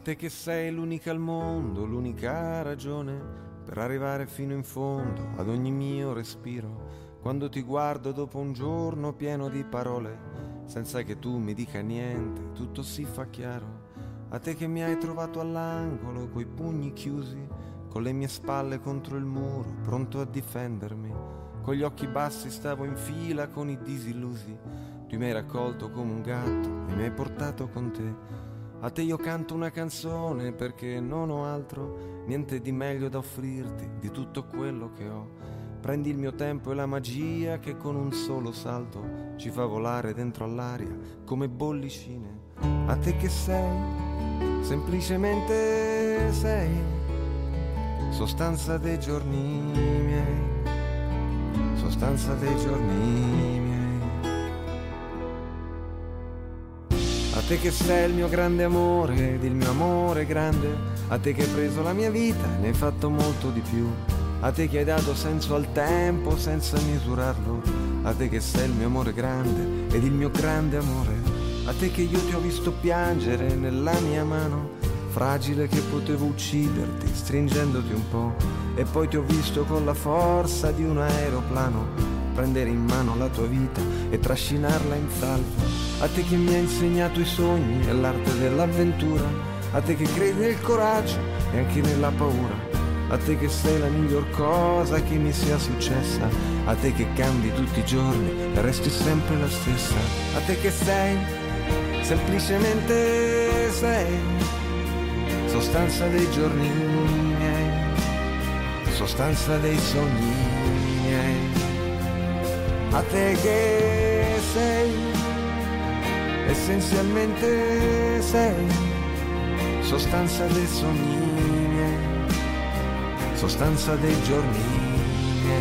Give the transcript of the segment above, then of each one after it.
te che sei l'unica al mondo, l'unica ragione per arrivare fino in fondo ad ogni mio respiro. Quando ti guardo dopo un giorno pieno di parole, senza che tu mi dica niente, tutto si fa chiaro. A te che mi hai trovato all'angolo, coi pugni chiusi, con le mie spalle contro il muro, pronto a difendermi. Con gli occhi bassi stavo in fila con i disillusi. Tu mi hai raccolto come un gatto e mi hai portato con te. A te io canto una canzone perché non ho altro, niente di meglio da offrirti di tutto quello che ho. Prendi il mio tempo e la magia che con un solo salto ci fa volare dentro all'aria come bollicine. A te che sei, semplicemente sei, sostanza dei giorni miei, sostanza dei giorni miei. A te che sei il mio grande amore ed il mio amore grande, a te che hai preso la mia vita e ne hai fatto molto di più, a te che hai dato senso al tempo senza misurarlo, a te che sei il mio amore grande ed il mio grande amore, a te che io ti ho visto piangere nella mia mano, fragile che potevo ucciderti stringendoti un po', e poi ti ho visto con la forza di un aeroplano prendere in mano la tua vita e trascinarla in salvo. A te che mi hai insegnato i sogni e l'arte dell'avventura, a te che credi nel coraggio e anche nella paura, a te che sei la miglior cosa che mi sia successa, a te che cambi tutti i giorni e resti sempre la stessa, a te che sei, semplicemente sei, sostanza dei giorni miei, sostanza dei sogni miei. A te che sei, essenzialmente sei, sostanza dei sogni miei, sostanza dei giorni miei.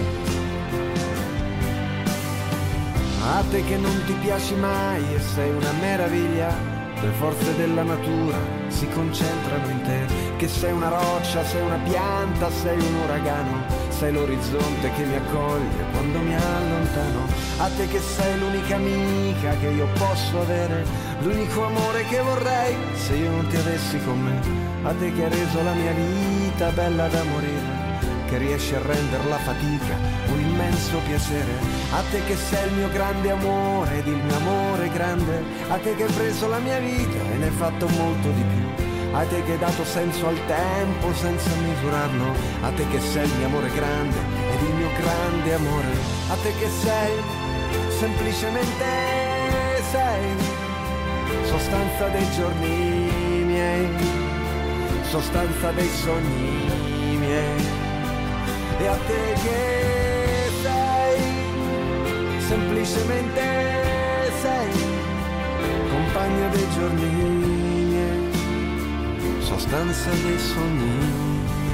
A te che non ti piaci mai e sei una meraviglia, le forze della natura si concentrano in te, che sei una roccia, sei una pianta, sei un uragano, sei l'orizzonte che mi accoglie quando mi allontano. A te che sei l'unica amica che io posso avere, l'unico amore che vorrei se io non ti avessi con me. A te che hai reso la mia vita bella da morire, che riesci a rendere la fatica un immenso piacere. A te che sei il mio grande amore ed il mio amore grande, a te che hai preso la mia vita e ne hai fatto molto di più, a te che hai dato senso al tempo senza misurarlo, a te che sei il mio amore grande ed il mio grande amore, a te che sei, semplicemente sei, sostanza dei giorni miei, sostanza dei sogni miei. E a te che sei, semplicemente sei, compagno dei giorni miei, sostanza dei sogni